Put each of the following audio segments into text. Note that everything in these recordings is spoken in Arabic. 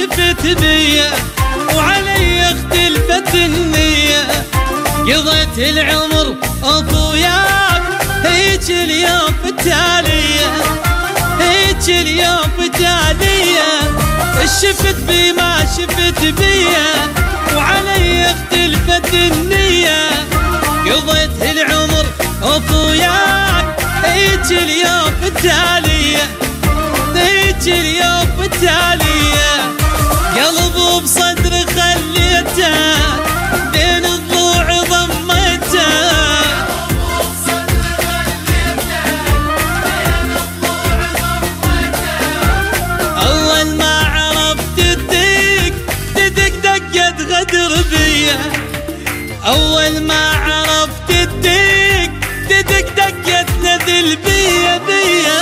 شفت بيا وعلي اختلفت النية. قضيت العمر اخوياك هيج اليوم فتالية، هيج اليوم فتالية. شفت بي ما شفت بيا وعلي اختلفت النية. قضيت العمر اخوياك هيج اليوم فتالية، هيج اليوم فتالية. قلبه بصدر خليته بين الضلوع ضميته، أول ما عرفت الدق تدق دقة غدر بيا، أول ما عرفت الدق تدق دقة نذل بيا بيا.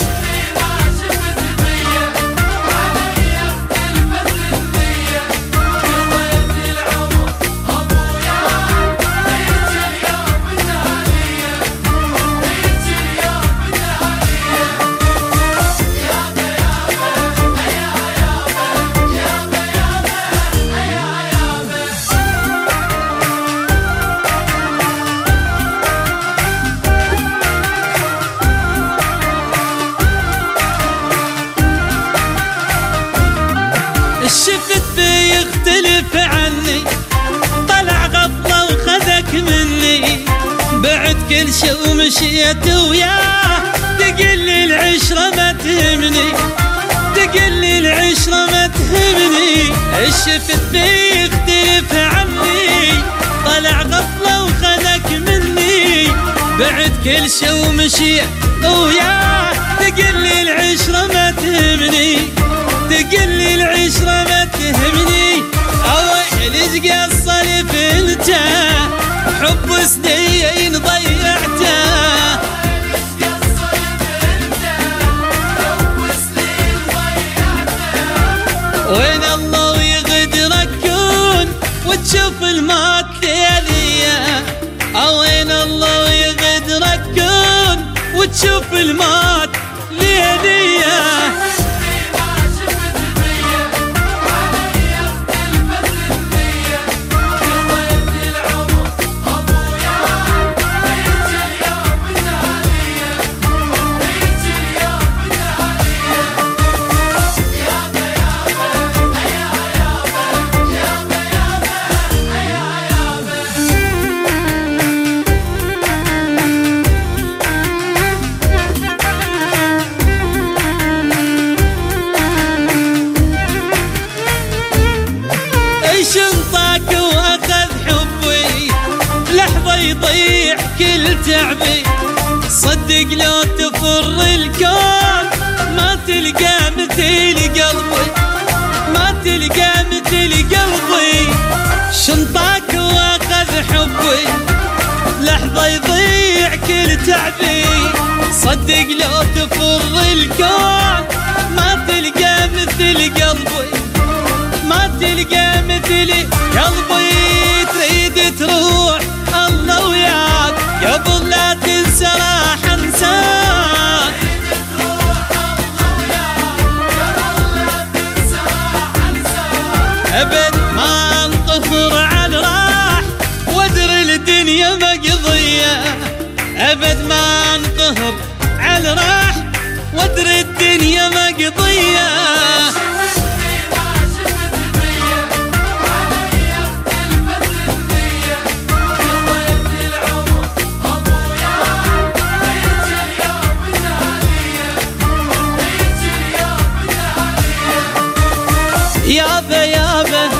شفت بي يختلف عني، طلع غفلة وخذك مني. بعد كل شي ومشيت وياه، تقلي العشرة ما تهمني، تقلي العشرة ما تهمني. شفت بي يختلف عني، طلع غفلة وخذك مني. بعد كل شي ومشيت وياه، تقلي العشرة ما تهمني، تقلي العشرة ما تهمني. أويل ايش قصر فينته، حب سنين ضيعته. وين الله ويغدرك كون وتشوف الموت ليلية، وين الله ويغدرك كون وتشوف الموت ليلية. شنطاك واخذ حبي، لحظة يضيع كل تعبي. صدق لو تفر الكون ما تلقى مثل قلبي، ما تلقى مثل قلبي. شنطاك واخذ حبي، لحظة يضيع كل تعبي. صدق لو تفر الكون ما تلقى مثل قلبي، ما تلقى مثلي قلبي. تريد تروح الله وياك قبل لا تنسى راح انساك. ابد ما انطفر على راح وادري الدنيا مقضية، ابد ما انقهر على راح وادري الدنيا مقضية. يابا يابا